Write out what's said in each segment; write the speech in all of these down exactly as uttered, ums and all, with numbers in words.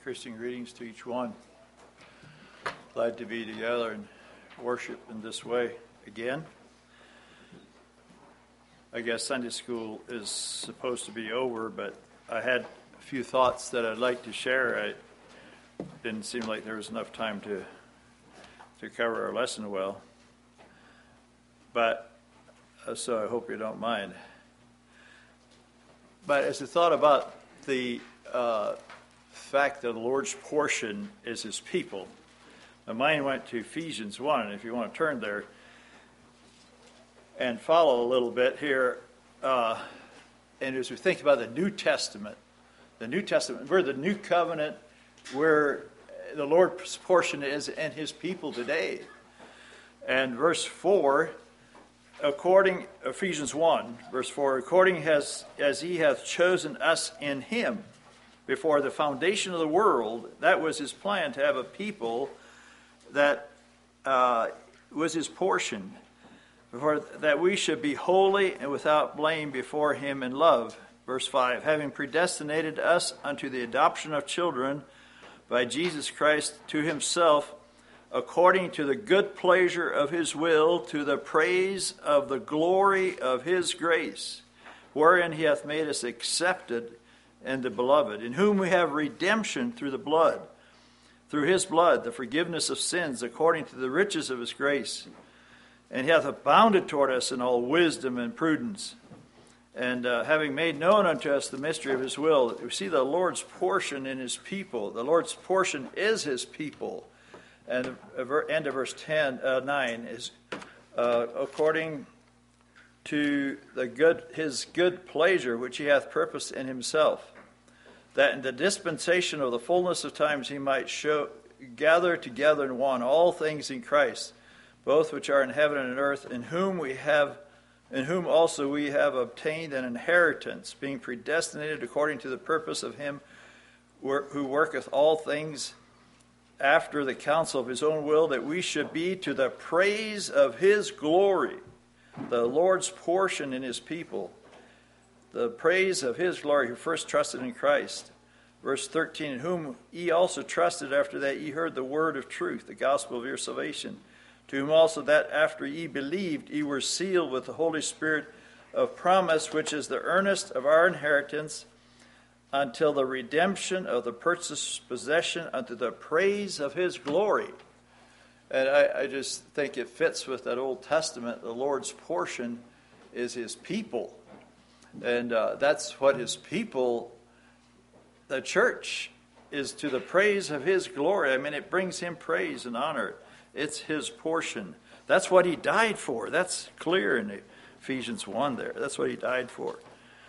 Christian greetings to each one. Glad to be together and worship in this way again. I guess Sunday school is supposed to be over, but I had a few thoughts that I'd like to share. It didn't seem like there was enough time to to cover our lesson well, but uh, so I hope you don't mind. But as I thought about the uh, fact that the Lord's portion is His people, my mind went to Ephesians one, and if you want to turn there and follow a little bit here, uh, and as we think about the New Testament, the New Testament, we're the New Covenant, where the Lord's portion is in His people today. And verse four, according, Ephesians one, verse four, according as, as He hath chosen us in Him before the foundation of the world, that was His plan, to have a people that uh, was His portion, before that we should be holy and without blame before Him in love. Verse five, having predestinated us unto the adoption of children by Jesus Christ to Himself, according to the good pleasure of His will, to the praise of the glory of His grace, wherein He hath made us accepted in the Beloved, in whom we have redemption through the blood, through His blood, the forgiveness of sins, according to the riches of His grace, and He hath abounded toward us in all wisdom and prudence, and uh, having made known unto us the mystery of His will. We see the Lord's portion in His people. The Lord's portion is His people. And the end of verse ten, uh, nine is uh, according to the good His good pleasure, which He hath purposed in Himself, that in the dispensation of the fullness of times He might show gather together in one all things in Christ, both which are in heaven and in earth, in whom we have in whom also we have obtained an inheritance, being predestinated according to the purpose of Him who worketh all things after the counsel of His own will, that we should be to the praise of His glory, the Lord's portion in His people, the praise of His glory, who first trusted in Christ. Verse thirteen, in whom ye also trusted after that ye heard the word of truth, the gospel of your salvation, to whom also that after ye believed ye were sealed with the Holy Spirit of promise, which is the earnest of our inheritance, until the redemption of the purchased possession, unto the praise of His glory. And I, I just think it fits with that Old Testament. The Lord's portion is His people. And uh, that's what His people, the church, is to the praise of His glory. I mean, it brings Him praise and honor. It's His portion. That's what He died for. That's clear in Ephesians one there. That's what He died for.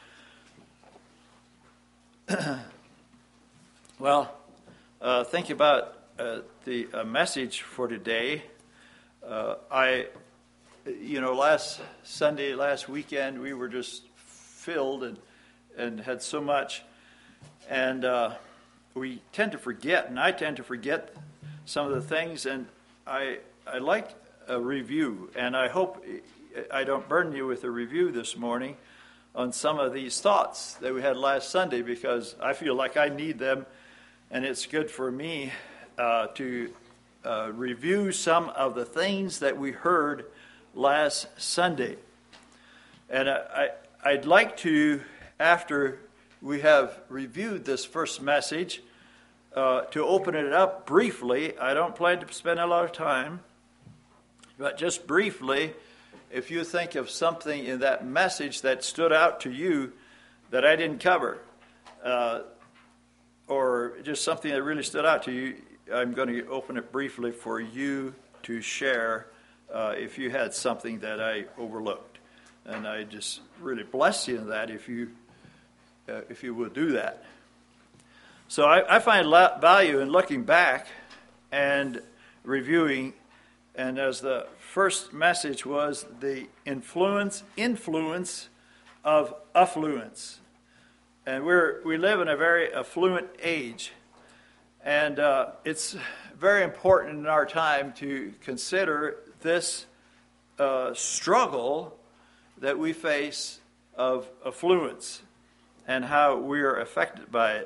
Well, uh, think about uh, the uh, message for today. Uh, I, you know, last Sunday, last weekend, we were just filled and and had so much, and uh, we tend to forget, and I tend to forget some of the things, and I I like a review, and I hope I don't burden you with a review this morning on some of these thoughts that we had last Sunday, because I feel like I need them, and it's good for me uh, to uh, review some of the things that we heard last Sunday. And I, I, I'd like to, after we have reviewed this first message, uh, to open it up briefly. I don't plan to spend a lot of time, but just briefly, if you think of something in that message that stood out to you that I didn't cover, uh, or just something that really stood out to you, I'm going to open it briefly for you to share uh, if you had something that I overlooked. And I just really bless you in that if you uh, if you will do that. So I, I find value in looking back and reviewing. And as the first message was, the influence influence of affluence. And we're we live in a very affluent age. And uh, it's very important in our time to consider this uh, struggle that we face of affluence and how we are affected by it.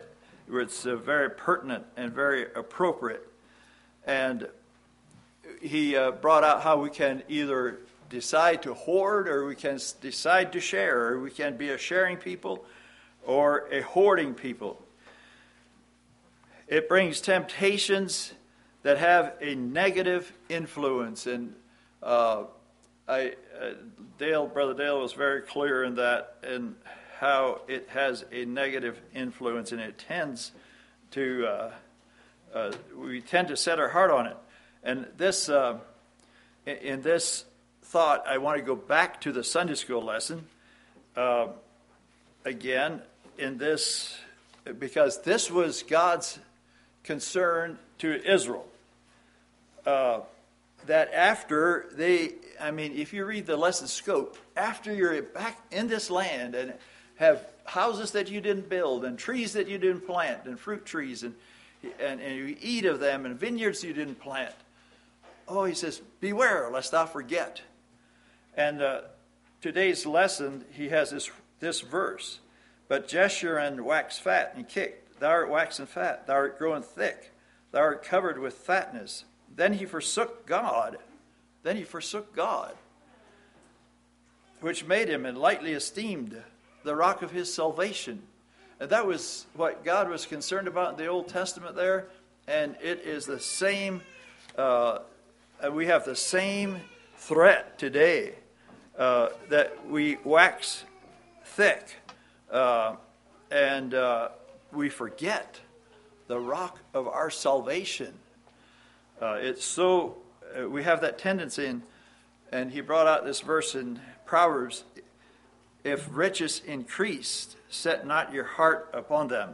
It's uh, very pertinent and very appropriate. And he uh, brought out how we can either decide to hoard, or we can decide to share, or we can be a sharing people or a hoarding people. It brings temptations that have a negative influence. And uh, I, uh, Dale, Brother Dale was very clear in that, and how it has a negative influence, and it tends to, uh, uh, we tend to set our heart on it. And this, uh, in, in this thought, I want to go back to the Sunday school lesson uh, again in this, because this was God's concern to Israel. Uh, that after they, I mean, if you read the lesson scope, after you're back in this land and have houses that you didn't build, and trees that you didn't plant, and fruit trees, and, and, and you eat of them, and vineyards you didn't plant. Oh, he says, beware lest thou forget. And uh, today's lesson, he has this, this verse. But Jeshurun waxed fat and kicked. Thou art waxen fat. Thou art growing thick. Thou art covered with fatness. Then he forsook God. Then he forsook God, which made him and lightly esteemed the rock of his salvation. And that was what God was concerned about in the Old Testament there. And it is the same, uh, we have the same threat today, uh, that we wax thick uh, and uh, we forget the rock of our salvation. Uh, it's so, uh, we have that tendency, in, and he brought out this verse in Proverbs, if riches increased, set not your heart upon them.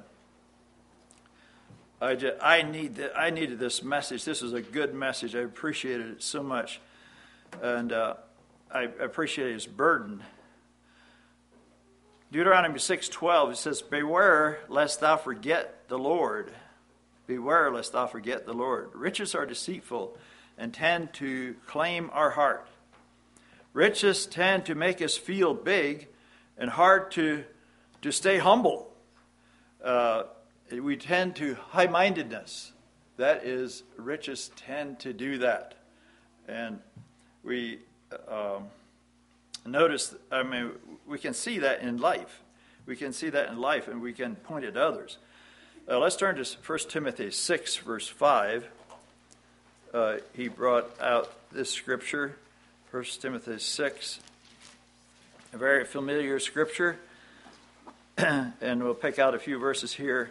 I, just, I, need the, I needed this message. This is a good message. I appreciated it so much. And uh, I appreciate his burden. Deuteronomy six twelve, it says, beware lest thou forget the Lord. Beware lest thou forget the Lord. Riches are deceitful and tend to claim our heart. Riches tend to make us feel big and hard to, to stay humble. Uh, we tend to high-mindedness. That is, riches tend to do that. And we um, notice, I mean, we can see that in life. We can see that in life, and we can point at others. Uh, let's turn to First Timothy six, verse five. Uh, he brought out this scripture, First Timothy six, a very familiar scripture. And we'll pick out a few verses here.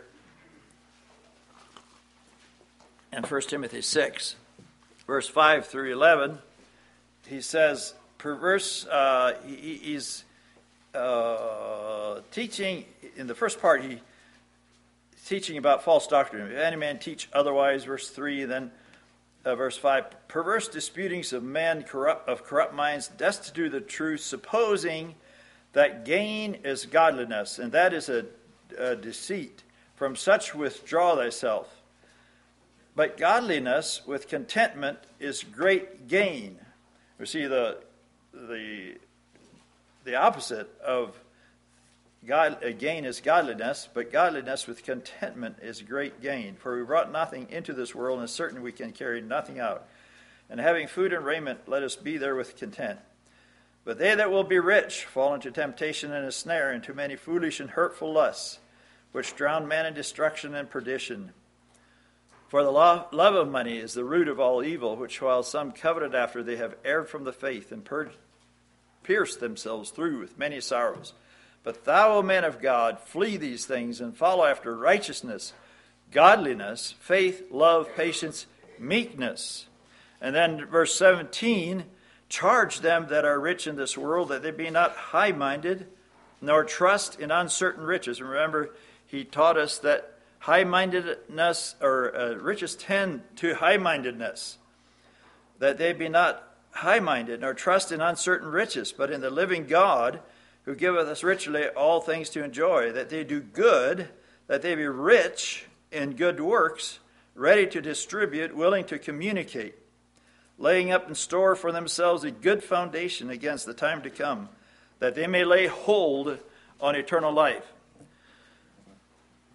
In First Timothy six, verse five through eleven, he says, perverse, uh, he, he's uh, teaching, in the first part, he teaching about false doctrine. If any man teach otherwise, verse three, then uh, verse five, perverse disputings of men corrupt of corrupt minds, destitute of the truth, supposing that gain is godliness, and that is a, a deceit. From such withdraw thyself. But godliness with contentment is great gain. We see the the the opposite of God, gain is godliness, but godliness with contentment is great gain. For we brought nothing into this world, and it's certain we can carry nothing out. And having food and raiment, let us be there with content. But they that will be rich fall into temptation and a snare, into many foolish and hurtful lusts, which drown man in destruction and perdition. For the love of money is the root of all evil, which while some coveted after, they have erred from the faith and pierced themselves through with many sorrows. But thou, O man of God, flee these things and follow after righteousness, godliness, faith, love, patience, meekness. And then verse seventeen, charge them that are rich in this world, that they be not high-minded, nor trust in uncertain riches. Remember, he taught us that high-mindedness, or uh, riches tend to high-mindedness, that they be not high-minded, nor trust in uncertain riches, but in the living God, who giveth us richly all things to enjoy, that they do good, that they be rich in good works, ready to distribute, willing to communicate, laying up in store for themselves a good foundation against the time to come, that they may lay hold on eternal life.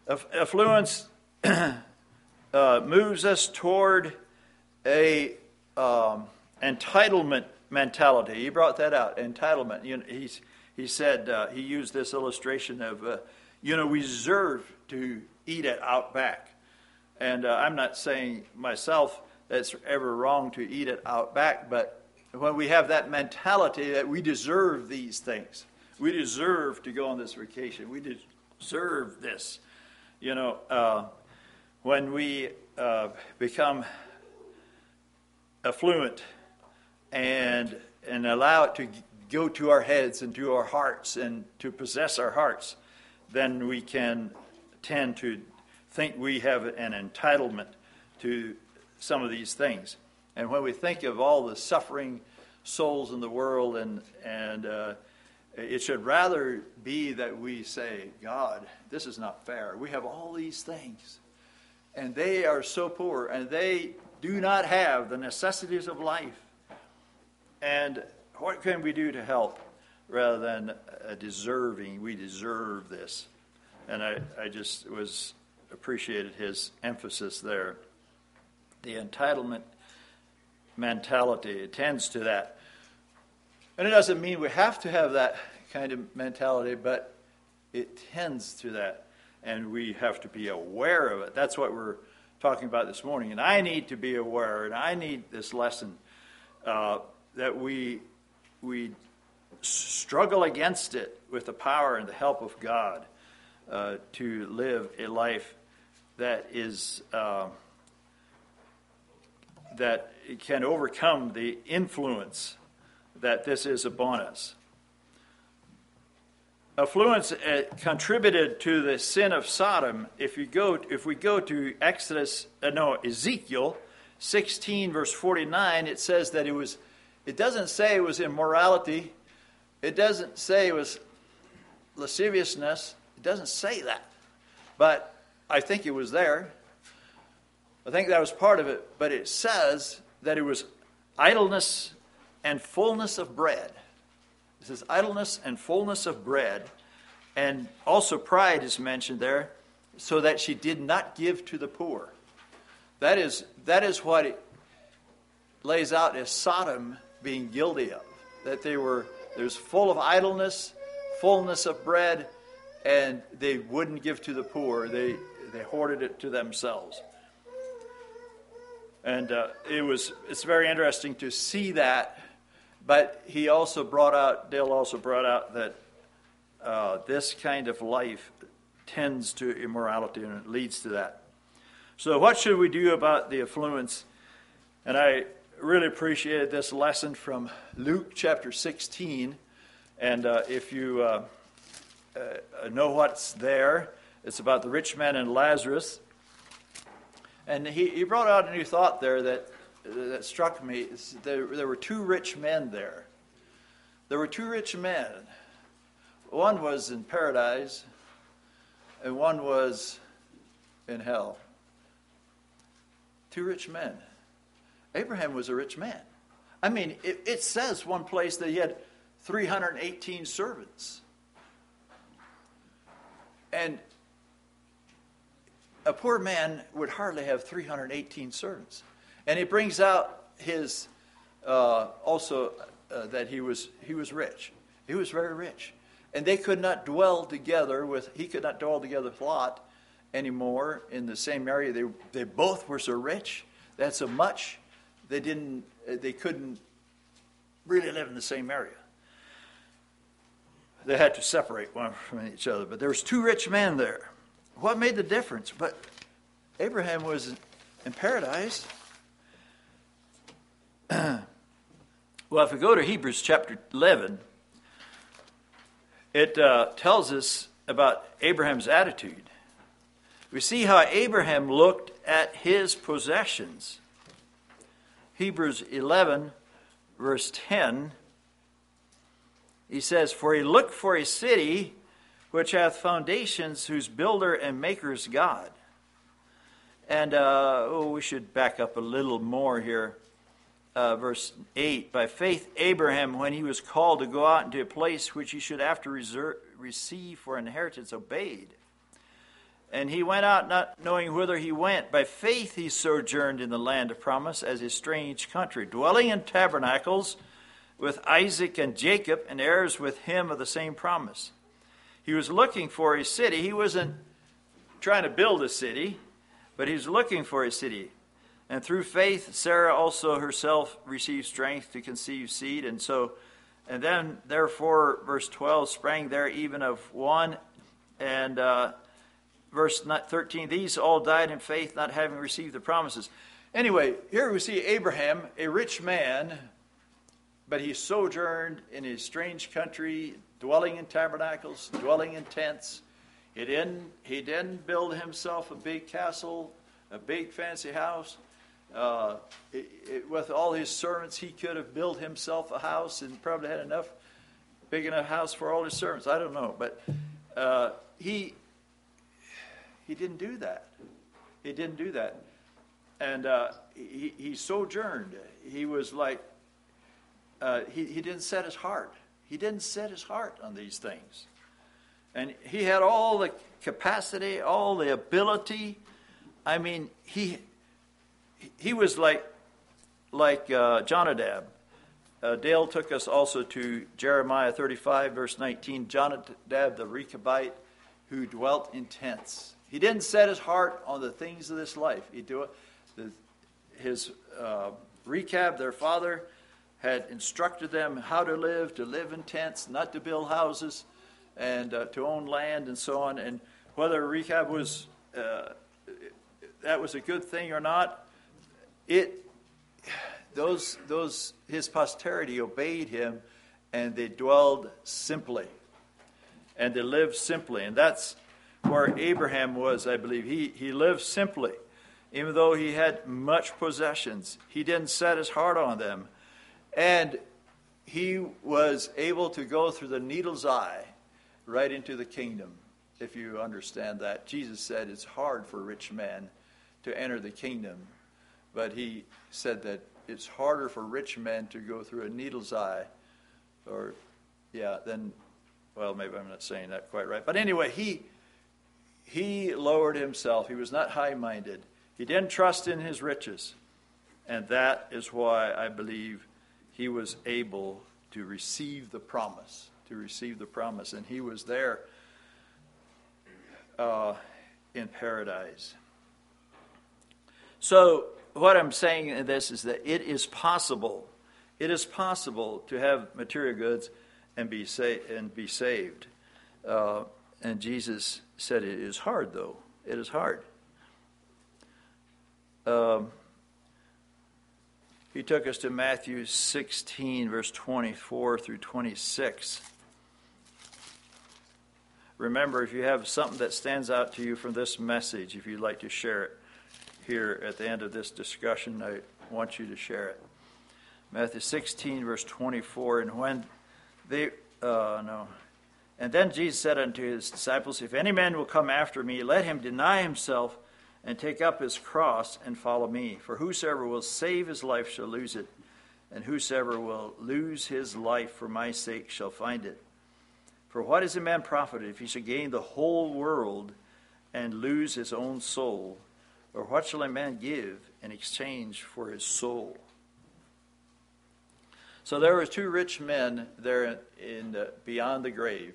Affluence uh, moves us toward a um, entitlement mentality. He brought that out, entitlement. You know, he's, he said, uh, he used this illustration of, uh, you know, we deserve to eat at Outback. And uh, I'm not saying myself that it's ever wrong to eat at Outback, but when we have that mentality that we deserve these things, we deserve to go on this vacation, we deserve this. You know, uh, when we uh, become affluent and and allow it to go to our heads and to our hearts and to possess our hearts, then we can tend to think we have an entitlement to some of these things. And when we think of all the suffering souls in the world, and and uh, it should rather be that we say, God, this is not fair. We have all these things, and they are so poor, and they do not have the necessities of life. And what can we do to help rather than uh, deserving? We deserve this. And I, I just was appreciated his emphasis there. The entitlement mentality tends to that. And it doesn't mean we have to have that kind of mentality, but it tends to that. And we have to be aware of it. That's what we're talking about this morning. And I need to be aware, and I need this lesson uh, that we we struggle against it with the power and the help of God uh, to live a life that is uh, that can overcome the influence that this is upon us. Affluence uh, contributed to the sin of Sodom. If you go, if we go to Exodus, uh, no Ezekiel sixteen, verse forty-nine, it says that it was. It doesn't say it was immorality. It doesn't say it was lasciviousness. It doesn't say that. But I think it was there. I think that was part of it. But it says that it was idleness and fullness of bread. It says idleness and fullness of bread. And also pride is mentioned there, so that she did not give to the poor. That is, that is what it lays out as Sodom being guilty of. That they were, there's full of idleness, fullness of bread, and they wouldn't give to the poor. They they hoarded it to themselves. And uh, it was it's very interesting to see that. But he also brought out, Dale also brought out that uh, this kind of life tends to immorality, and it leads to that. So what should we do about the affluence? And I really appreciated this lesson from Luke chapter sixteen. And uh, if you uh, uh, know what's there, it's about the rich man and Lazarus. And he, he brought out a new thought there that that struck me. There, there were two rich men there. There were two rich men. One was in paradise, and one was in hell. Two rich men. Abraham was a rich man. I mean, it, it says one place that he had three hundred eighteen servants. And a poor man would hardly have three hundred eighteen servants. And he brings out his, uh, also uh, that he was he was rich. He was very rich. And they could not dwell together with, he could not dwell together with Lot anymore in the same area. They they both were so rich, they had so much, they didn't, they couldn't really live in the same area. They had to separate one from each other. But there was two rich men there. What made the difference? But Abraham was in paradise. Well, if we go to Hebrews chapter eleven, it uh, tells us about Abraham's attitude. We see how Abraham looked at his possessions. Hebrews eleven, verse ten, he says, "For he looked for a city which hath foundations, whose builder and maker is God." And, uh, oh, we should back up a little more here. Uh, verse eight, "By faith Abraham, when he was called to go out into a place which he should after reserve, receive for inheritance, obeyed." And he went out not knowing whither he went. By faith he sojourned in the land of promise as a strange country, dwelling in tabernacles with Isaac and Jacob, and heirs with him of the same promise. He was looking for a city. He wasn't trying to build a city, but he was looking for a city. And through faith, Sarah also herself received strength to conceive seed. And so, and then, therefore, verse twelve, sprang there even of one. And uh, verse thirteen, these all died in faith, not having received the promises. Anyway, here we see Abraham, a rich man, but he sojourned in a strange country, dwelling in tabernacles, dwelling in tents. He didn't, he didn't build himself a big castle, a big fancy house. Uh, it, it, with all his servants, he could have built himself a house and probably had enough, big enough house for all his servants. I don't know, but uh, he he didn't do that. He didn't do that, and uh, he he sojourned. He was like uh, he he didn't set his heart. He didn't set his heart on these things, and he had all the capacity, all the ability. I mean, he. He was like like uh, Jonadab. Uh, Dale took us also to Jeremiah thirty-five, verse nineteen. Jonadab the Rechabite, who dwelt in tents. He didn't set his heart on the things of this life. He do it. The, his uh, Rechab, their father, had instructed them how to live, to live in tents, not to build houses, and uh, to own land and so on. And whether Rechab was uh, that was a good thing or not, It, those, those, his posterity obeyed him, and they dwelled simply, and they lived simply, and that's where Abraham was. I believe he he lived simply, even though he had much possessions. He didn't set his heart on them, and he was able to go through the needle's eye, right into the kingdom. If you understand that, Jesus said it's hard for rich men to enter the kingdom. But he said that it's harder for rich men to go through a needle's eye, or, yeah, then, well, maybe I'm not saying that quite right. But anyway, he he lowered himself. He was not high-minded. He didn't trust in his riches. And that is why I believe he was able to receive the promise, to receive the promise. And he was there uh, in paradise. So, what I'm saying in this is that it is possible, it is possible to have material goods and be sa- and be saved. Uh, and Jesus said it is hard, though. It is hard. Um, he took us to Matthew sixteen, verse twenty-four through twenty-six. Remember, if you have something that stands out to you from this message, if you'd like to share it here at the end of this discussion, I want you to share it. Matthew sixteen, verse twenty-four, and when they, uh, no, and then Jesus said unto his disciples, if any man will come after me, let him deny himself and take up his cross and follow me. For whosoever will save his life shall lose it, and whosoever will lose his life for my sake shall find it. For what is a man profited if he should gain the whole world and lose his own soul? Or what shall a man give in exchange for his soul? So there were two rich men there in the, beyond the grave.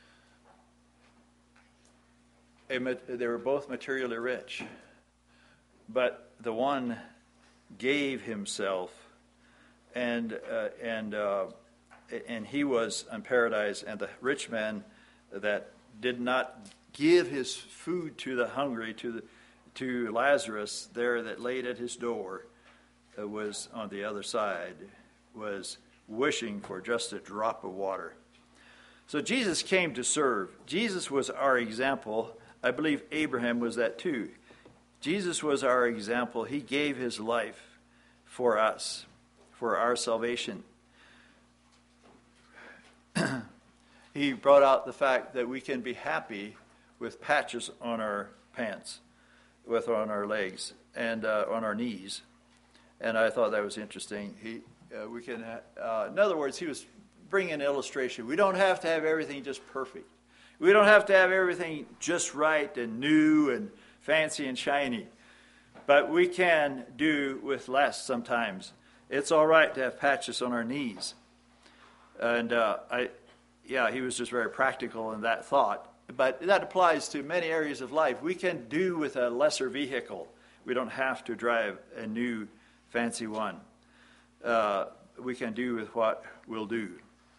They were both materially rich, but the one gave himself, and uh, and uh, and he was in paradise, and the rich man that did not give his food to the hungry, to the to Lazarus there that laid at his door, uh, was on the other side, was wishing for just a drop of water. So Jesus came to serve. Jesus was our example. I believe Abraham was that too. Jesus was our example. He gave his life for us, for our salvation. He brought out the fact that we can be happy with patches on our pants, with on our legs, and uh, on our knees. And I thought that was interesting. He, uh, we can, uh, in other words, he was bringing an illustration. We don't have to have everything just perfect. We don't have to have everything just right and new and fancy and shiny. But we can do with less sometimes. It's all right to have patches on our knees. And uh, I, yeah, he was just very practical in that thought. But that applies to many areas of life. We can do with a lesser vehicle. We don't have to drive a new fancy one. Uh, we can do with what we'll do.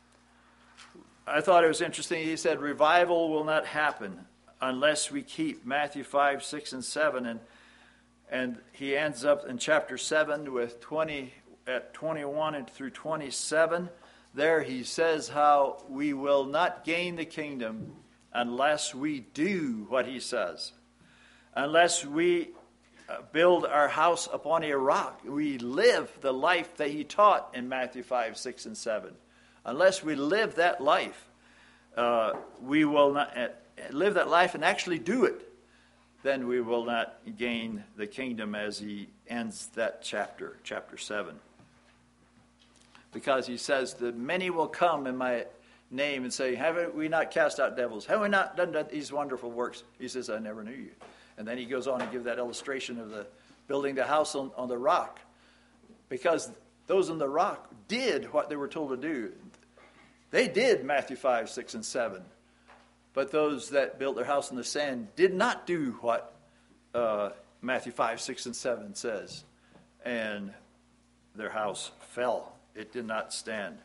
I thought it was interesting. He said revival will not happen unless we keep Matthew five, six, and seven. And and he ends up in chapter seven with twenty at twenty-one and through twenty-seven. There he says how we will not gain the kingdom unless we do what he says. Unless we build our house upon a rock. We live the life that he taught in Matthew five, six, and seven. Unless we live that life, uh, we will not uh, live that life and actually do it, then we will not gain the kingdom as he ends that chapter, chapter seven. Because he says that many will come in my name and say, haven't we not cast out devils? Have we not done these wonderful works? He says, I never knew you. And then he goes on to give that illustration of the building the house on, on the rock. Because those on the rock did what they were told to do. They did Matthew five, six, and seven. But those that built their house on the sand did not do what uh, Matthew five, six, and seven says. And their house fell. It did not stand.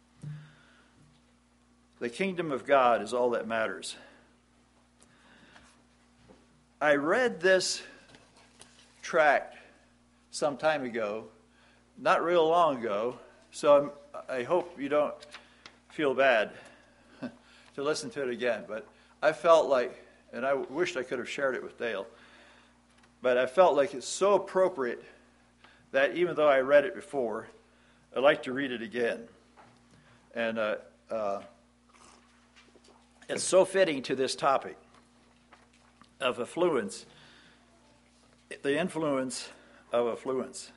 The kingdom of God is all that matters. I read this tract some time ago, not real long ago, so I'm, I hope you don't feel bad to listen to it again. But I felt like, and I wished I could have shared it with Dale, but I felt like it's so appropriate that even though I read it before, I'd like to read it again. And uh, uh, it's so fitting to this topic of affluence, the influence of affluence.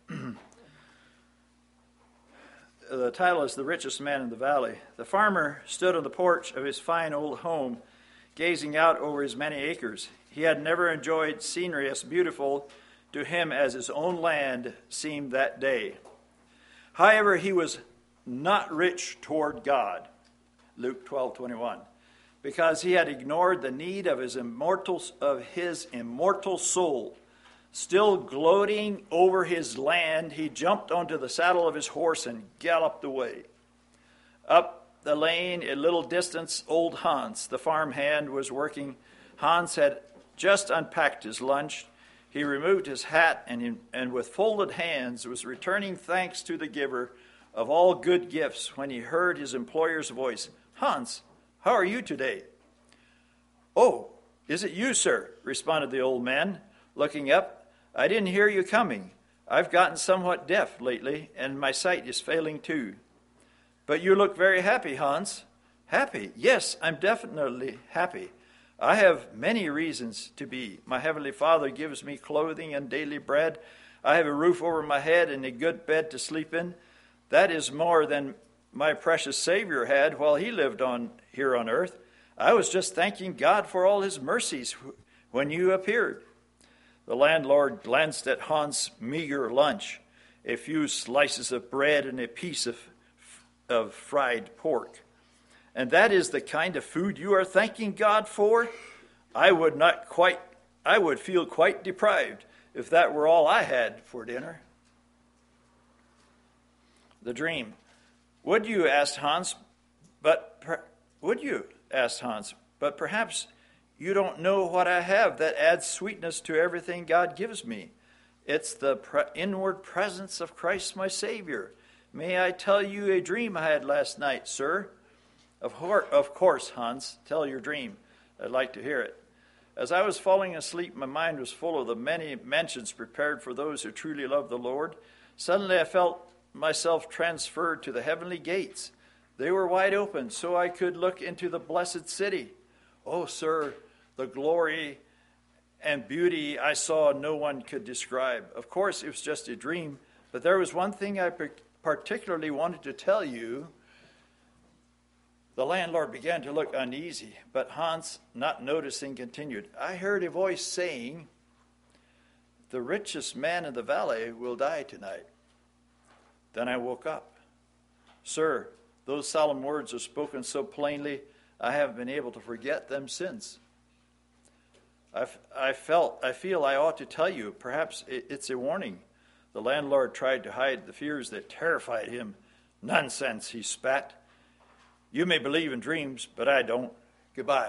The title is The Richest Man in the Valley. The farmer stood on the porch of his fine old home, gazing out over his many acres. He had never enjoyed scenery as beautiful to him as his own land seemed that day. However, he was not rich toward God, Luke twelve twenty-one, because he had ignored the need of his immortal of his immortal soul. Still gloating over his land, he jumped onto the saddle of his horse and galloped away. Up the lane, a little distance, old Hans, the farmhand, was working. Hans had just unpacked his lunch. He removed his hat and, in, and with folded hands was returning thanks to the giver of all good gifts when he heard his employer's voice. Hans, how are you today? Oh, is it you, sir? Responded the old man, looking up. I didn't hear you coming. I've gotten somewhat deaf lately, and my sight is failing too. But you look very happy, Hans. Happy? Yes, I'm definitely happy. I have many reasons to be. My Heavenly Father gives me clothing and daily bread. I have a roof over my head and a good bed to sleep in. That is more than my precious Savior had while he lived on here on earth. I was just thanking God for all his mercies when you appeared. The landlord glanced at Hans' meager lunch, a few slices of bread and a piece of, of fried pork. And that is the kind of food you are thanking God for? I would not quite, I would feel quite deprived if that were all I had for dinner. The dream. Would you? Asked Hans. But per, would you? Asked Hans. But perhaps you don't know what I have that adds sweetness to everything God gives me. It's the pre- inward presence of Christ my Savior. May I tell you a dream I had last night, sir? Of, heart, of course, Hans, tell your dream. I'd like to hear it. As I was falling asleep, my mind was full of the many mansions prepared for those who truly love the Lord. Suddenly I felt myself transferred to the heavenly gates. They were wide open, so I could look into the blessed city. Oh, sir, the glory and beauty I saw no one could describe. Of course, it was just a dream, but there was one thing I particularly wanted to tell you. The landlord began to look uneasy, but Hans, not noticing, continued, I heard a voice saying, the richest man in the valley will die tonight. Then I woke up. Sir, those solemn words are spoken so plainly, I haven't been able to forget them since. I, I felt, I feel I ought to tell you, perhaps it's a warning. The landlord tried to hide the fears that terrified him. Nonsense, he spat. You may believe in dreams, but I don't. Goodbye.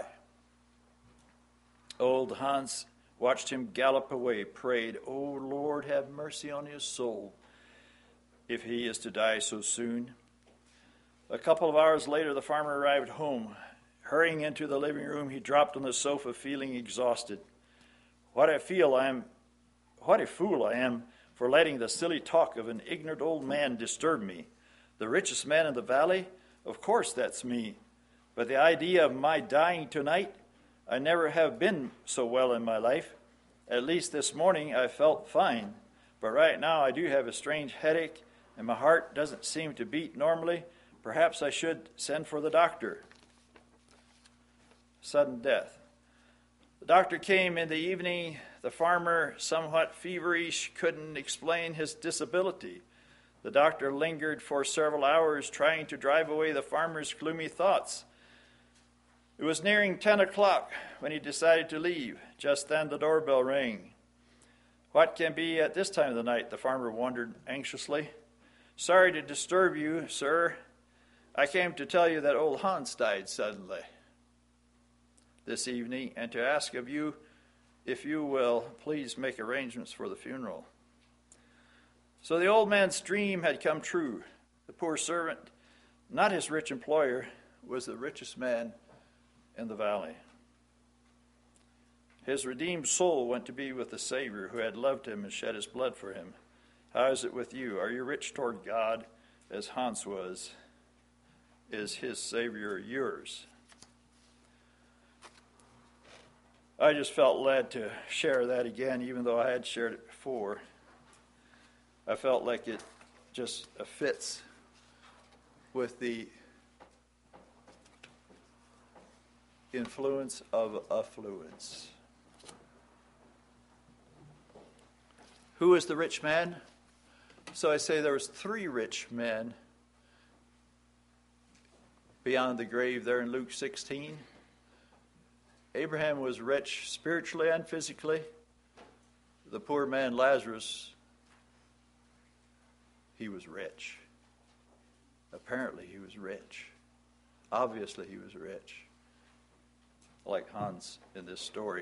Old Hans watched him gallop away, prayed, Oh, Lord, have mercy on his soul, if he is to die so soon. A couple of hours later, the farmer arrived home. Hurrying into the living room, he dropped on the sofa, feeling exhausted. What I feel I am, what a fool I am for letting the silly talk of an ignorant old man disturb me. The richest man in the valley? Of course that's me. But the idea of my dying tonight? I never have been so well in my life. At least this morning I felt fine. But right now I do have a strange headache, and my heart doesn't seem to beat normally. Perhaps I should send for the doctor. Sudden death. The doctor came in the evening. The farmer, somewhat feverish, couldn't explain his disability. The doctor lingered for several hours, trying to drive away the farmer's gloomy thoughts. It was nearing ten o'clock when he decided to leave. Just then the doorbell rang. What can be at this time of the night? The farmer wondered anxiously. Sorry to disturb you, sir. I came to tell you that old Hans died suddenly this evening, and to ask of you, if you will, please make arrangements for the funeral. So the old man's dream had come true. The poor servant, not his rich employer, was the richest man in the valley. His redeemed soul went to be with the Savior who had loved him and shed his blood for him. How is it with you? Are you rich toward God as Hans was? Is his Savior yours? I just felt led to share that again, even though I had shared it before. I felt like it just fits with the influence of affluence. Who is the rich man? So I say there was three rich men beyond the grave there in Luke sixteen. Abraham was rich spiritually and physically. The poor man Lazarus, he was rich. Apparently he was rich. Obviously he was rich. Like Hans in this story.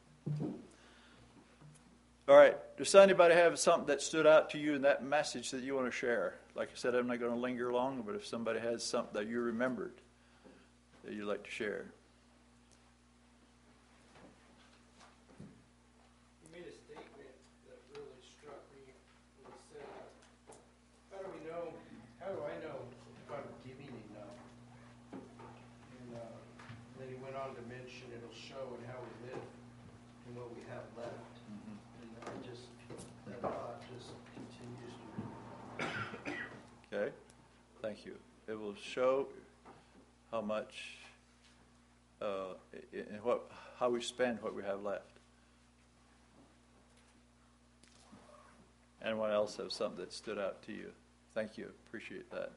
All right, does anybody have something that stood out to you in that message that you want to share? Like I said, I'm not going to linger long, but if somebody has something that you remembered that you'd like to share. You made a statement that really struck me when you said, how do we know, how do I know if I'm giving enough? And uh, then he went on to mention it'll show in how we live and what we have left. I just, that thought just continues to. Okay, thank you. It will show how much, uh, and what, how we spend what we have left. Anyone else have something that stood out to you? Thank you. Appreciate that.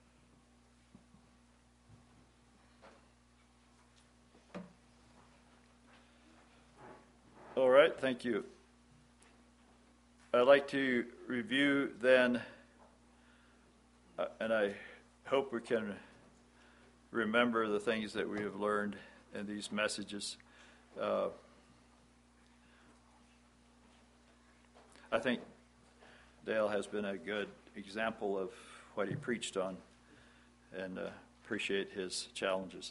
All right, thank you. I'd like to review then, uh, and I hope we can remember the things that we have learned in these messages. Uh, I think Dale has been a good example of what he preached on, and uh, appreciate his challenges.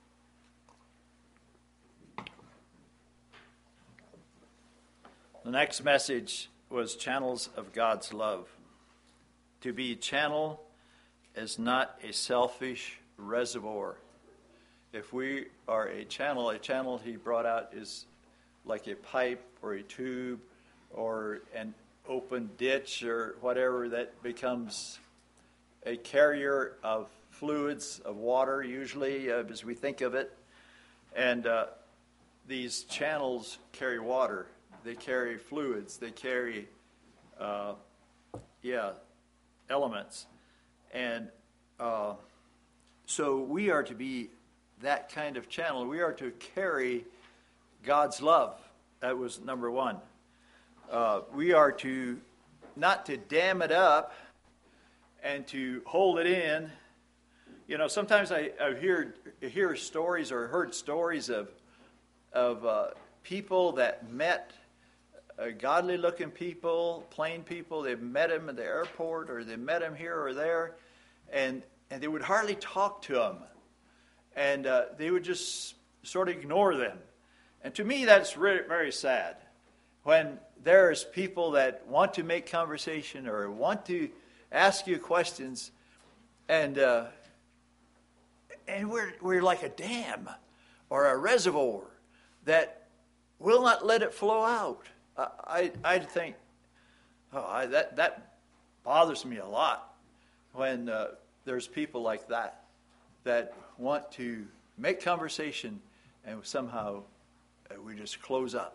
The next message was channels of God's love. To be a channel is not a selfish reservoir. If we are a channel, a channel he brought out is like a pipe or a tube or an open ditch or whatever that becomes a carrier of fluids of water, usually, uh, as we think of it. And uh, these channels carry water. They carry fluids. They carry, uh, yeah, elements. And uh, so we are to be that kind of channel. We are to carry God's love. That was number one. Uh, we are to not to dam it up and to hold it in. You know, sometimes I, I hear hear stories or heard stories of of uh, people that met uh, godly-looking people, plain people. They've met him at the airport, or they met him here or there, and and they would hardly talk to him, and uh, they would just sort of ignore them. And to me, that's really very sad. When there's people that want to make conversation or want to ask you questions, and uh, and we're we're like a dam or a reservoir that will not let it flow out. I I, I think, oh, I, that that bothers me a lot when uh, there's people like that that want to make conversation and somehow uh, we just close up.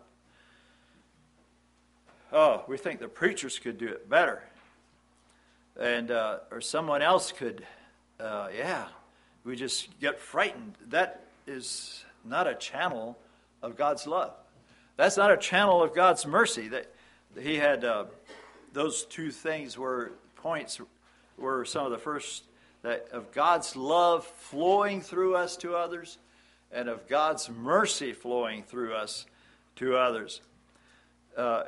Oh, we think the preachers could do it better. And, uh, or someone else could, uh, yeah, we just get frightened. That is not a channel of God's love. That's not a channel of God's mercy. That he had, uh, those two things were, points were some of the first, that of God's love flowing through us to others, and of God's mercy flowing through us to others. Uh,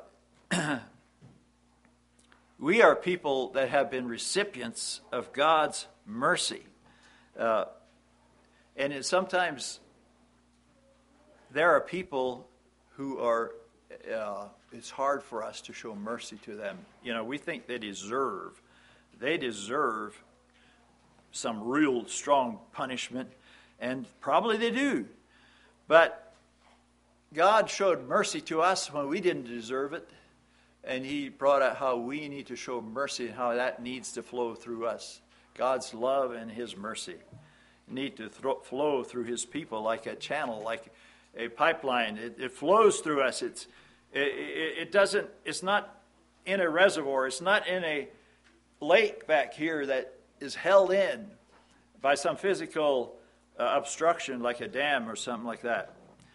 We are people that have been recipients of God's mercy. Uh, and it, sometimes there are people who are, uh, it's hard for us to show mercy to them. You know, we think they deserve, they deserve some real strong punishment, and probably they do. But God showed mercy to us when we didn't deserve it. And he brought out how we need to show mercy and how that needs to flow through us. God's love and his mercy need to thro- flow through his people like a channel, like a pipeline. It, it flows through us. It's it, it, it doesn't. It's not in a reservoir. It's not in a lake back here that is held in by some physical uh, obstruction, like a dam or something like that.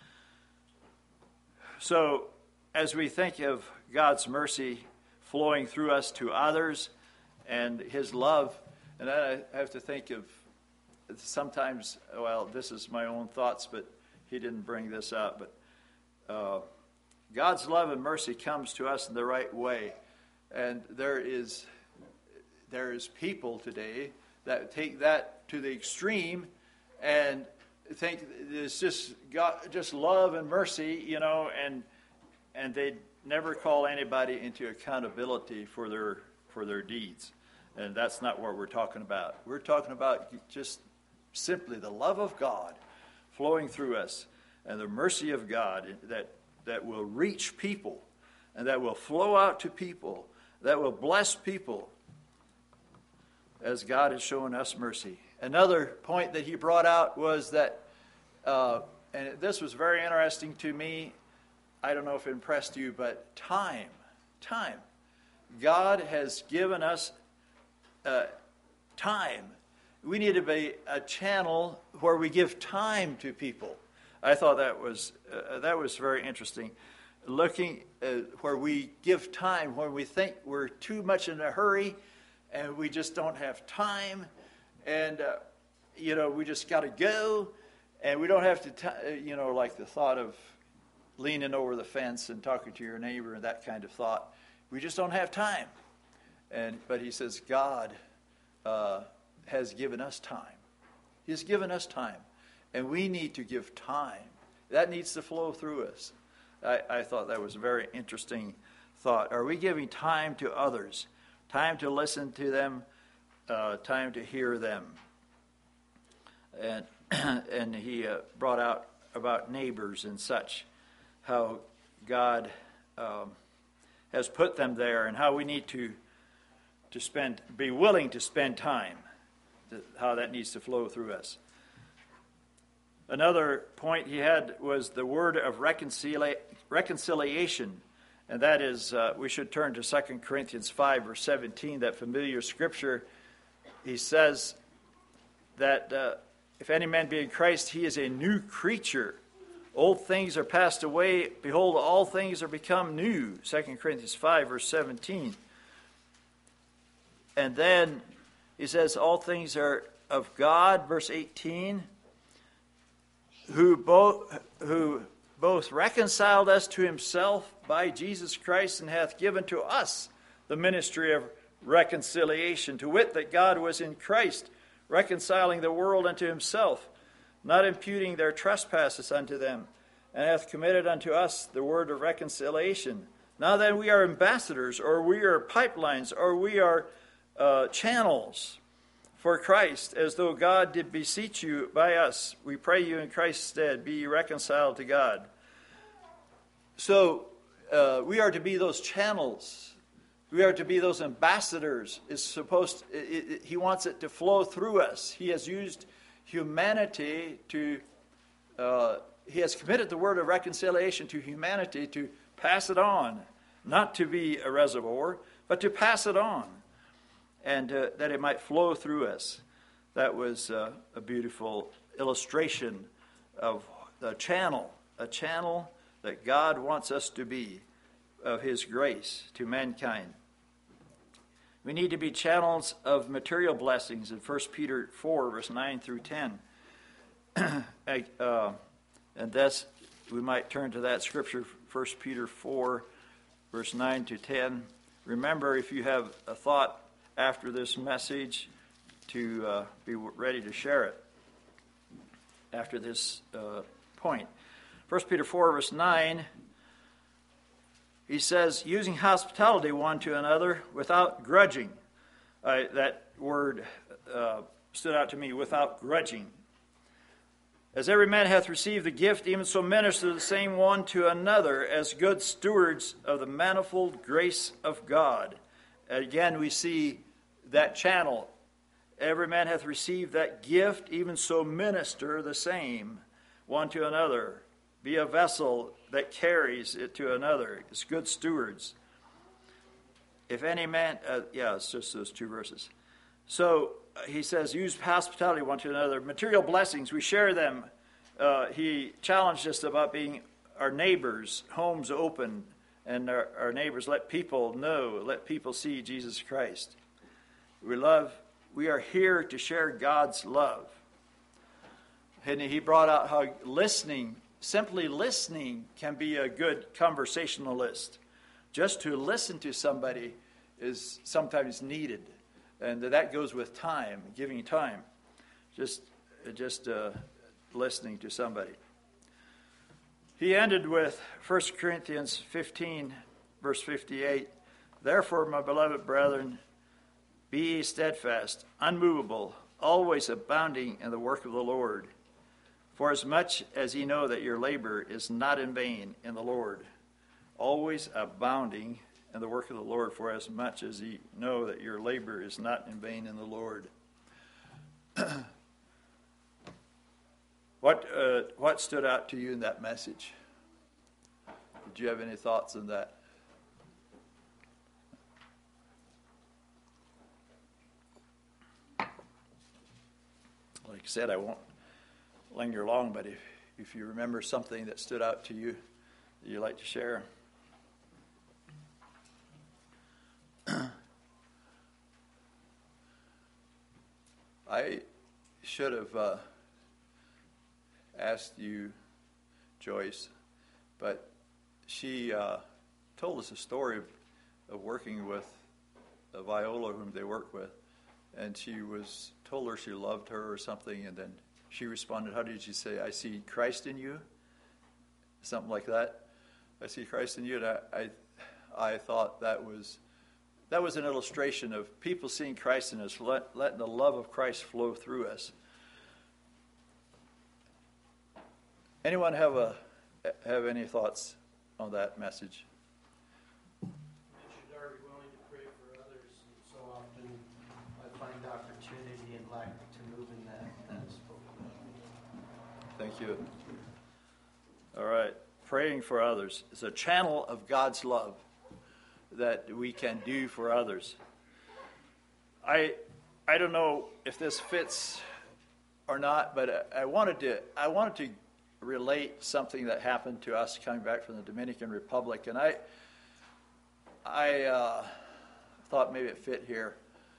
So, as we think of God's mercy flowing through us to others and his love, and I have to think of sometimes, well, this is my own thoughts, but he didn't bring this up, but uh, God's love and mercy comes to us in the right way. And there is there is people today that take that to the extreme and think it's just God, just love and mercy, you know, and and they never call anybody into accountability for their for their deeds. And that's not what we're talking about. We're talking about just simply the love of God flowing through us and the mercy of God that that will reach people and that will flow out to people, that will bless people as God has shown us mercy. Another point that he brought out was that, uh, and this was very interesting to me, I don't know if it impressed you, but time, time. God has given us uh, time. We need to be a channel where we give time to people. I thought that was uh, that was very interesting. Looking uh, where we give time, where we think we're too much in a hurry, and we just don't have time, and uh, you know we just got to go, and we don't have to, t- you know, like the thought of leaning over the fence and talking to your neighbor and that kind of thought. We just don't have time. And but he says God uh, has given us time. He's given us time. And we need to give time. That needs to flow through us. I, I thought that was a very interesting thought. Are we giving time to others? Time to listen to them, uh, time to hear them. And, and he uh, brought out about neighbors and such, how God um, has put them there and how we need to to spend, be willing to spend time how that needs to flow through us. Another point he had was the word of reconcilia- reconciliation. And that is, uh, we should turn to Second Corinthians five, verse seventeen, that familiar scripture. He says that uh, if any man be in Christ, he is a new creature. Old things are passed away. Behold, all things are become new. Second Corinthians five, verse seventeen. And then he says, all things are of God, verse eighteen, who both, who both reconciled us to himself by Jesus Christ and hath given to us the ministry of reconciliation, to wit, that God was in Christ, reconciling the world unto himself, not imputing their trespasses unto them, and hath committed unto us the word of reconciliation. Now then, we are ambassadors, or we are pipelines, or we are uh, channels for Christ, as though God did beseech you by us. We pray you in Christ's stead, be ye reconciled to God. So uh, we are to be those channels. We are to be those ambassadors. It's supposed. It, it, he wants it to flow through us. He has used humanity to. Uh, he has committed the word of reconciliation to humanity to pass it on, not to be a reservoir, but to pass it on, and uh, that it might flow through us. That was uh, a beautiful illustration of a channel, a channel that God wants us to be of his grace to mankind. We need to be channels of material blessings in First Peter four, verse nine through ten. uh, and that's, we might turn to that scripture, First Peter four, verse nine to ten. Remember, if you have a thought after this message, to uh, be ready to share it after this uh, point. First Peter four, verse nine, he says, using hospitality one to another without grudging. Uh, that word uh, stood out to me, without grudging. As every man hath received the gift, even so minister the same one to another as good stewards of the manifold grace of God. Again, we see that channel. Every man hath received that gift, even so minister the same one to another. Be a vessel that carries it to another. It's good stewards. If any man, uh, yeah, it's just those two verses. So uh, he says, use hospitality one to another. Material blessings, we share them. Uh, he challenged us about being our neighbors, homes open, and our, our neighbors, let people know, let people see Jesus Christ. We love, we are here to share God's love. And he brought out how listening, simply listening, can be a good conversationalist. Just to listen to somebody is sometimes needed. And that goes with time, giving time. Just, just uh, listening to somebody. He ended with First Corinthians fifteen, verse fifty-eight. Therefore, my beloved brethren, be ye steadfast, unmovable, always abounding in the work of the Lord. For as much as ye know that your labor is not in vain in the Lord. Always abounding in the work of the Lord, for as much as ye know that your labor is not in vain in the Lord. What uh, what stood out to you in that message? Did you have any thoughts on that? Like I said, I won't linger long, but if, if you remember something that stood out to you that you'd like to share. I should have uh, asked you, Joyce, but she uh, told us a story of, of working with a Viola whom they work with, and she was told her she loved her or something, and then she responded, how did she say, I see Christ in you? Something like that. I see Christ in you, and I, I, I thought that was that was an illustration of people seeing Christ in us, let, letting the love of Christ flow through us. Anyone have a have any thoughts on that message? You mentioned, are you willing to pray for others? And so often I find opportunity in lack of Thank you. All right. Praying for others is a channel of God's love that we can do for others. I I don't know if this fits or not, but I wanted to I wanted to relate something that happened to us coming back from the Dominican Republic, and I I uh, thought maybe it fit here.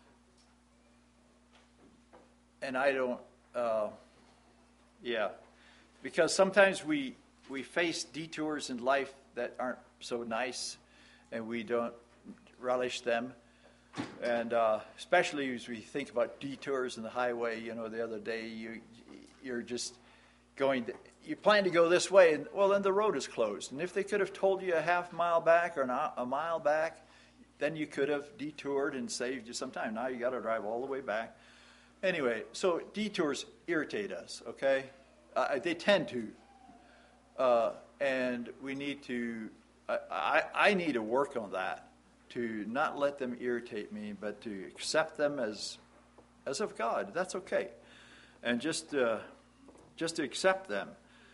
And I don't, uh, yeah, because sometimes we we face detours in life that aren't so nice, and we don't relish them. And uh, especially as we think about detours in the highway, you know, the other day you you're just going, to, you plan to go this way, and well, then the road is closed. And if they could have told you a half mile back or an, a mile back, then you could have detoured and saved you some time. Now you got to drive all the way back. Anyway, so detours irritate us, okay? Uh, they tend to. Uh, and we need to, I, I, I need to work on that, to not let them irritate me, but to accept them as as of God. That's okay. And just, uh, just to accept them.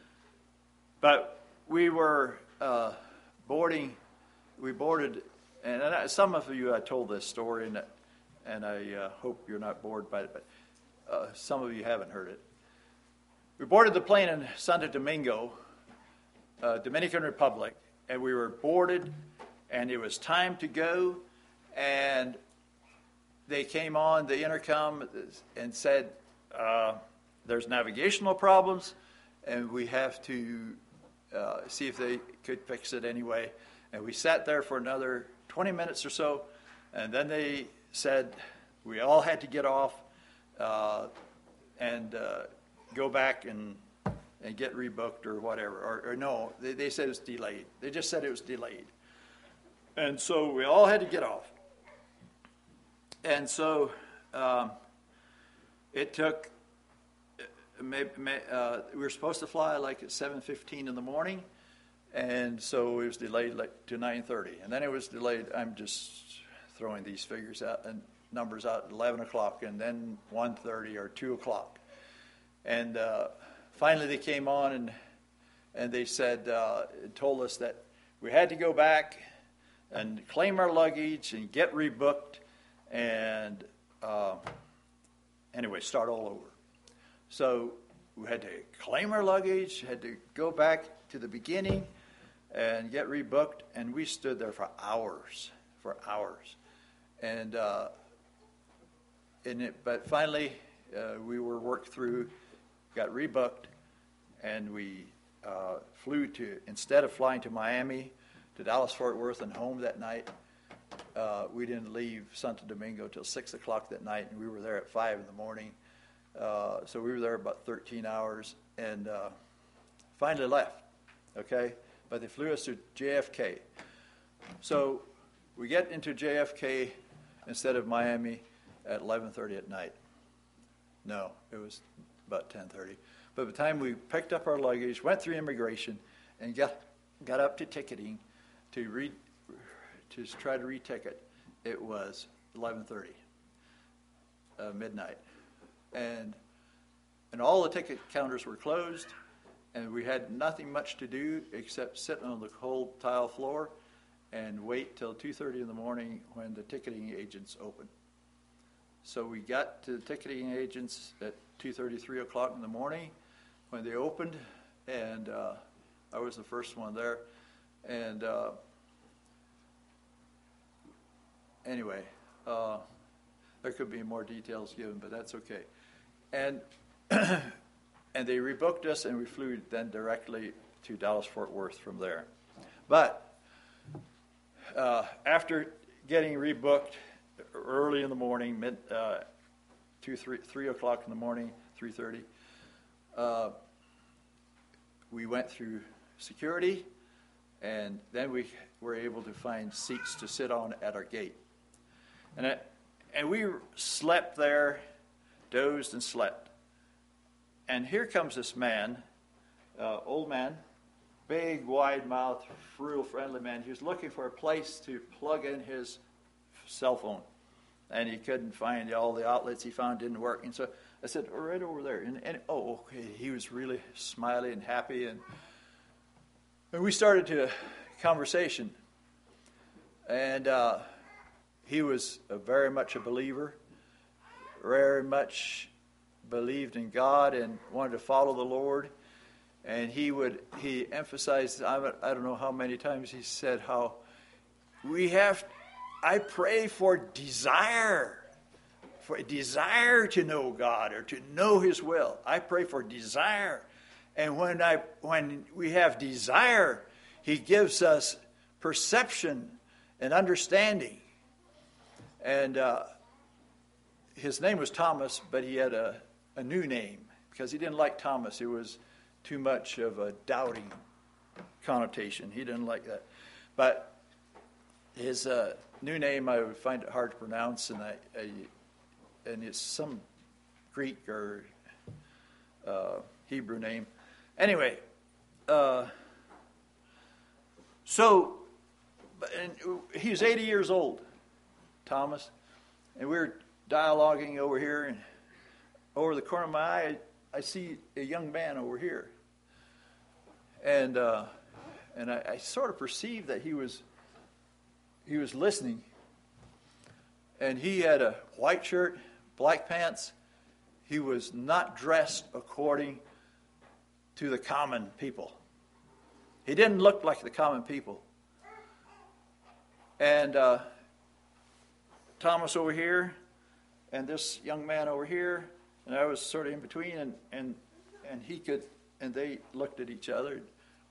But we were uh, boarding, we boarded, and I, some of you I told this story, and and I uh, hope you're not bored by it, but uh, some of you haven't heard it. We boarded the plane in Santo Domingo, uh, Dominican Republic, and we were boarded, and it was time to go, and they came on the intercom and said, uh, there's navigational problems, and we have to uh, see if they could fix it anyway. And we sat there for another twenty minutes or so, and then they said we all had to get off uh, and uh, go back and and get rebooked or whatever. Or, or no, they, they said it was delayed. They just said it was delayed. And so we all had to get off. And so um, it took, maybe, uh, we were supposed to fly like at seven fifteen in the morning, and so it was delayed like to nine thirty. And then it was delayed, I'm just throwing these figures out and numbers out, at eleven o'clock, and then one thirty or two o'clock. And uh, finally they came on and and they said, uh, told us that we had to go back and claim our luggage and get rebooked and uh, anyway, start all over. So we had to claim our luggage, had to go back to the beginning and get rebooked, and we stood there for hours, for hours. And, uh, and it, but finally uh, we were worked through, got rebooked, and we uh, flew to, instead of flying to Miami, to Dallas-Fort Worth and home that night, uh, we didn't leave Santo Domingo till six o'clock that night, and we were there at five in the morning. Uh, so we were there about thirteen hours, and uh, finally left, okay? But they flew us to J F K. So we get into J F K instead of Miami at eleven thirty at night. No, it was about ten thirty. By the time we picked up our luggage, went through immigration, and got got up to ticketing to re, to try to re-ticket, it was eleven thirty, uh, midnight. And and all the ticket counters were closed, and we had nothing much to do except sit on the cold tile floor and wait till two thirty in the morning when the ticketing agents opened. So we got to the ticketing agents at two thirty, three o'clock in the morning when they opened, and uh, I was the first one there. And uh, anyway, uh, there could be more details given, but that's okay. And and they rebooked us, and we flew then directly to Dallas-Fort Worth from there. But uh, after getting rebooked early in the morning, mid uh, two, three, three o'clock in the morning, three thirty, uh, we went through security, and then we were able to find seats to sit on at our gate. And it, and we slept there, dozed and slept. And here comes this man, uh, old man, big, wide-mouthed, real friendly man. He was looking for a place to plug in his cell phone, and he couldn't find all the outlets he found didn't work. And so I said, oh, right over there. And, and oh, okay. He was really smiley and happy. And, and we started to conversation. And uh, he was a, very much a believer, very much believed in God and wanted to follow the Lord. And he would, he emphasized, I don't know how many times he said how we have, I pray for desire. For a desire to know God or to know His will. I pray for desire. And when I when we have desire, He gives us perception and understanding. And uh, his name was Thomas, but he had a, a new name because he didn't like Thomas. It was too much of a doubting connotation. He didn't like that. But his uh, new name, I would find it hard to pronounce, and I, I and it's some Greek or uh, Hebrew name. Anyway, uh, so and he was eighty years old, Thomas, and we were dialoguing over here, and over the corner of my eye, I see a young man over here, and uh, and I, I sort of perceived that he was he was listening, and he had a white shirt, black pants. He was not dressed according to the common people. He didn't look like the common people. And uh, Thomas over here, and this young man over here, and I was sort of in between, and and and he could, and they looked at each other.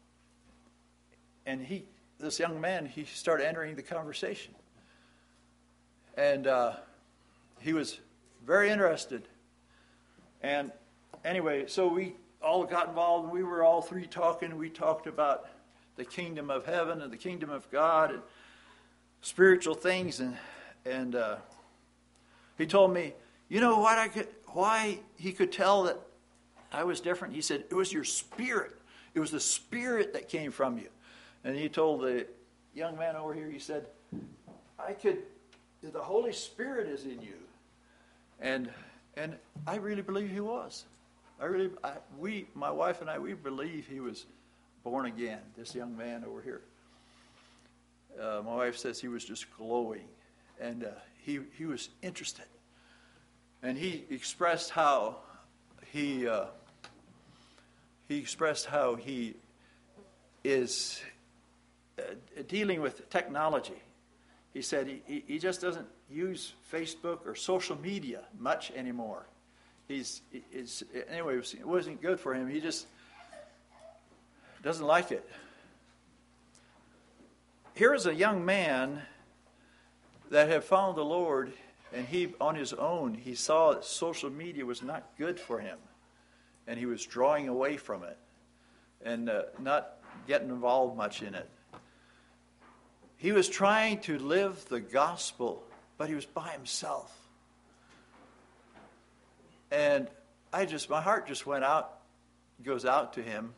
And he, this young man, he started entering the conversation, and uh, he was very interested. And anyway, so we all got involved, and we were all three talking. We talked about the kingdom of heaven and the kingdom of God and spiritual things. And and uh, he told me, you know what I could, why he could tell that I was different. He said, it was your spirit. It was the spirit that came from you. And he told the young man over here, he said, I could, the Holy Spirit is in you. And and I really believe he was. I really, I, we, my wife and I, we believe he was born again, this young man over here. Uh, my wife says he was just glowing, and uh, he he was interested. And he expressed how he uh, he expressed how he is uh, dealing with technology. He said he, he just doesn't use Facebook or social media much anymore. He's, it's, anyway, it wasn't good for him. He just doesn't like it. Here is a young man that had found the Lord, and he, on his own, he saw that social media was not good for him, and he was drawing away from it and uh, not getting involved much in it. He was trying to live the gospel, but he was by himself. And I just, my heart just went out, goes out to him.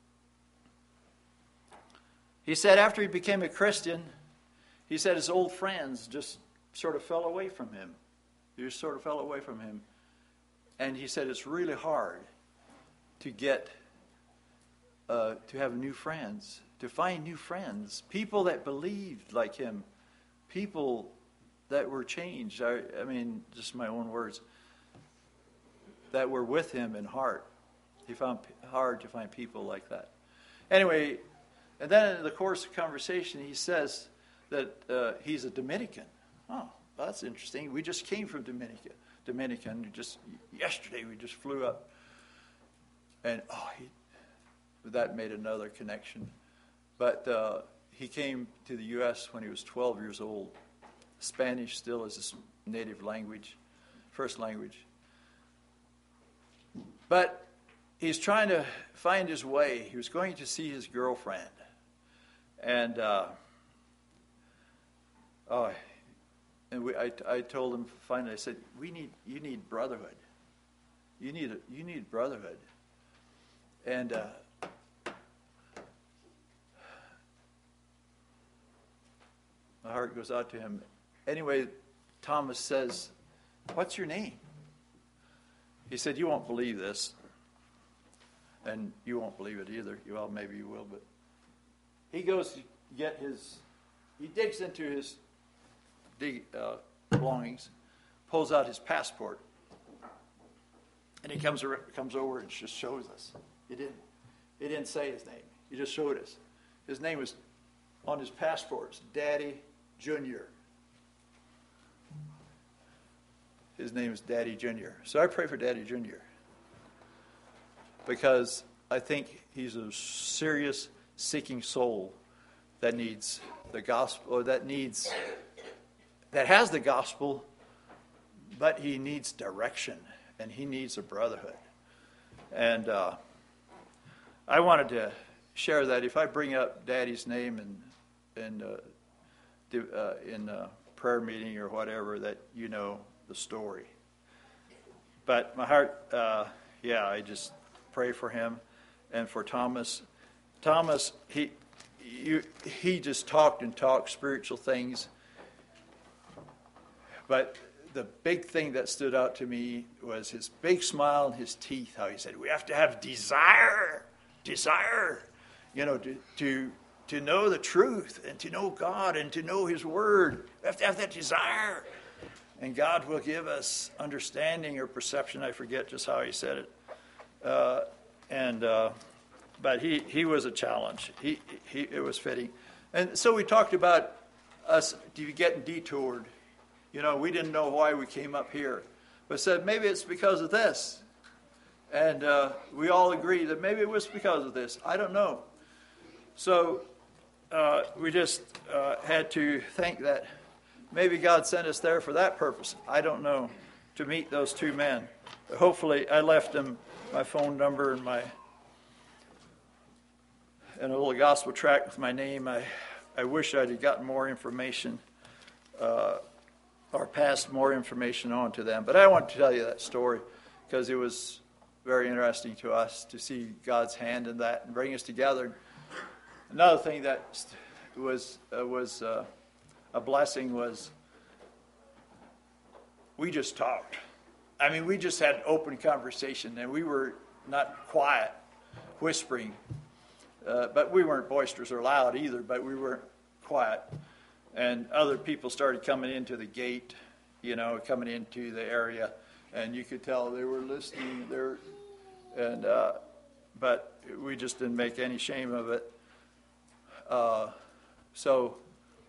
He said after he became a Christian, he said his old friends just sort of fell away from him. They just sort of fell away from him. And he said it's really hard to get, uh, to have new friends, to find new friends, people that believed like him, people that were changed. I, I mean, just my own words, that were with him in heart. He found it hard to find people like that. Anyway, and then in the course of conversation, he says that uh, he's a Dominican. Oh, that's interesting. We just came from Dominica. Dominican. Just yesterday, we just flew up, and oh, he, that made another connection. But uh, he came to the U S when he was twelve years old. Spanish still is his native language, first language. But he's trying to find his way. He was going to see his girlfriend. And uh, oh, and we, I, I told him finally, I said, we need, you need brotherhood. You need, a, you need brotherhood. And uh, my heart goes out to him. Anyway, Thomas says, what's your name? he said, you won't believe this. And you won't believe it either. Well, maybe you will, but he goes to get his, he digs into his dig, uh, belongings, pulls out his passport, and he comes comes over and just shows us. He didn't, he didn't say his name. He just showed us. His name was on his passport, Daddy Junior His name is Daddy Junior So I pray for Daddy Junior because I think he's a serious seeking soul that needs the gospel, or that needs, that has the gospel, but he needs direction, and he needs a brotherhood. And uh, I wanted to share that if I bring up Daddy's name in, in, uh, do, uh, in a prayer meeting or whatever, that you know the story. But my heart, uh, yeah, I just pray for him and for Thomas. Thomas, he you, he just talked and talked spiritual things. But the big thing that stood out to me was his big smile and his teeth, how he said, we have to have desire, desire, you know, to, to, to know the truth and to know God and to know his word. We have to have that desire. And God will give us understanding or perception. I forget just how he said it. Uh, and uh, but he, he was a challenge. He, he it was fitting. And so we talked about us getting detoured. You know, we didn't know why we came up here, but said maybe it's because of this. And uh, we all agree that maybe it was because of this. I don't know. So uh, we just uh, had to think that maybe God sent us there for that purpose. I don't know, to meet those two men. But hopefully, I left them my phone number and my and a little gospel tract with my name. I, I wish I'd have gotten more information uh, or passed more information on to them. But I want to tell you that story because it was very interesting to us to see God's hand in that and bring us together. Another thing that was uh, was uh, a blessing was we just talked. I mean, we just had open conversation, and we were not quiet, whispering. Uh, but we weren't boisterous or loud either, but we weren't quiet. And other people started coming into the gate, you know, coming into the area, and you could tell they were listening. They were, and uh, but we just didn't make any shame of it. Uh, so,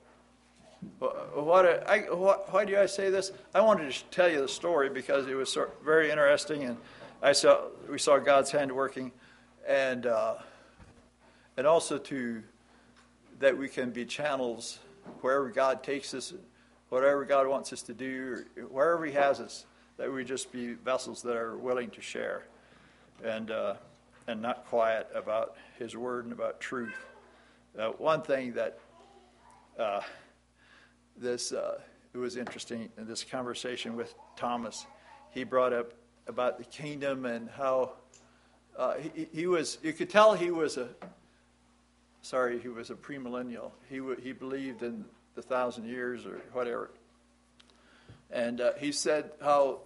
what I what, why do I say this? I wanted to tell you the story because it was sort of very interesting, and I saw we saw God's hand working, and uh, and also to that we can be channels wherever God takes us, whatever God wants us to do, or wherever He has us, that we just be vessels that are willing to share, and uh, and not quiet about His word and about truth. Uh, one thing that uh, this uh, it was interesting in this conversation with Thomas, he brought up about the kingdom and how uh, he, he was. You could tell he was a. Sorry, he was a premillennial. He w- he believed in the thousand years or whatever. And uh, he said how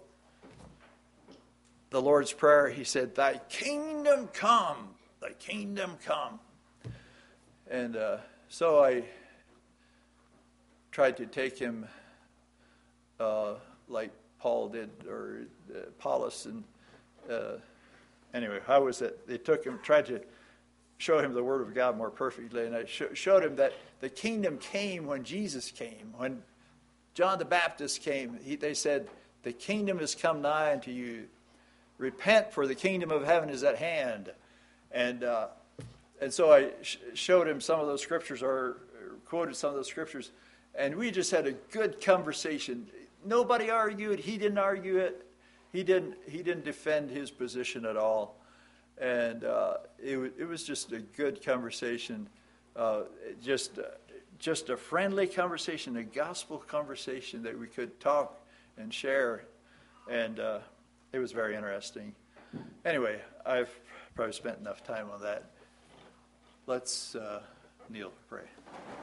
the Lord's Prayer, he said, "Thy kingdom come, thy kingdom come." And uh, so I tried to take him uh, like Paul did, or uh, Apollos. And uh, anyway, how was it? They took him, tried to show him the Word of God more perfectly. And I sh- showed him that the kingdom came when Jesus came. When John the Baptist came, he, they said, "The kingdom has come nigh unto you. Repent, for the kingdom of heaven is at hand." And uh, and so I sh- showed him some of those scriptures, or, or quoted some of those scriptures, and we just had a good conversation. Nobody argued. He didn't argue it. He didn't. He didn't defend his position at all. And uh, it, w- it was just a good conversation, uh, just uh, just a friendly conversation, a gospel conversation that we could talk and share, and uh, it was very interesting. Anyway, I've probably spent enough time on that. Let's uh, kneel to pray.